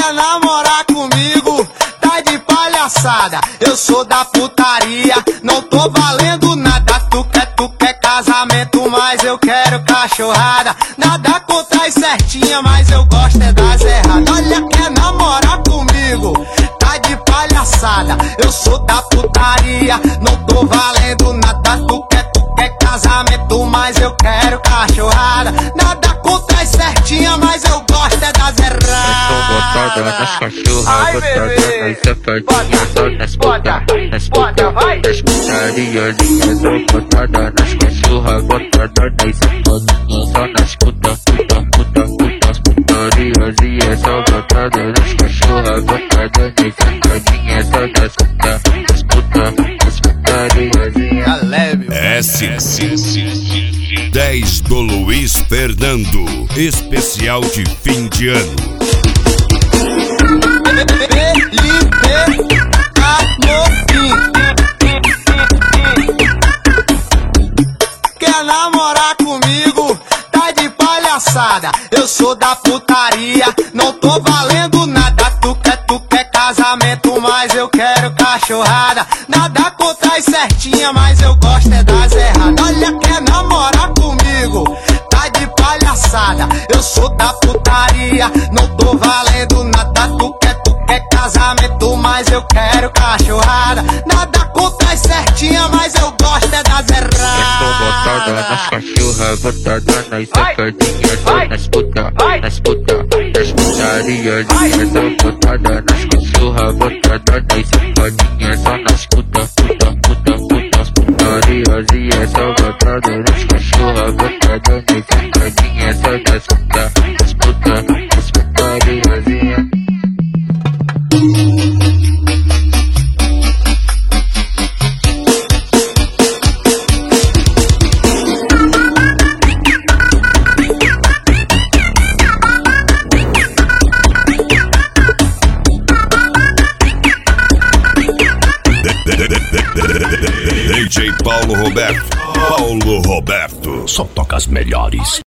Quer namorar comigo? Tá de palhaçada. Eu sou da putaria, não tô valendo nada. Tu quer casamento, mas eu quero cachorrada. Nada contra as certinhas, mas eu gosto é das erradas. Olha, quer namorar comigo? Tá de palhaçada. Eu sou da putaria, não tô valendo nada. Tu quer casamento, mas eu quero cachorrada. Nada contra as certinhas, mas eu gosto é das erradas. Eu tô botada nas cachorras, botada nas safadinhas, só nas puta, nas putarias. Eu tô botada nas cachorras, botada nas safadinhas, só nas putas putarias. E é só botada nas cachorras, botada nas safadinhas, só nas putarias. S10 do Luiz Fernando, especial de fim de ano. Quer namorar comigo? Tá de palhaçada. Eu sou da putaria, não tô valendo nada. Tu quer casamento, mas eu quero cachorrada. Nada contra as certinhas, mas eu gosto é das erradas. Olha, quer namorar comigo? Tá de palhaçada. Eu sou da putaria, não tô valendo nada. Tu quer casamento, mas eu quero cachorrada. Nada contra as certinhas, mas eu gosto é das erradas. Eu tô botada nas cachorras, botada nas safadinhas, só nas putarias. E eu tô botada nas cachorras, botada nas safadinhas, só nas putarias. E é só botada nas cachorras, botada nas safadinhas, só nas putarias. DJ Paulo Roberto, só toca as melhores.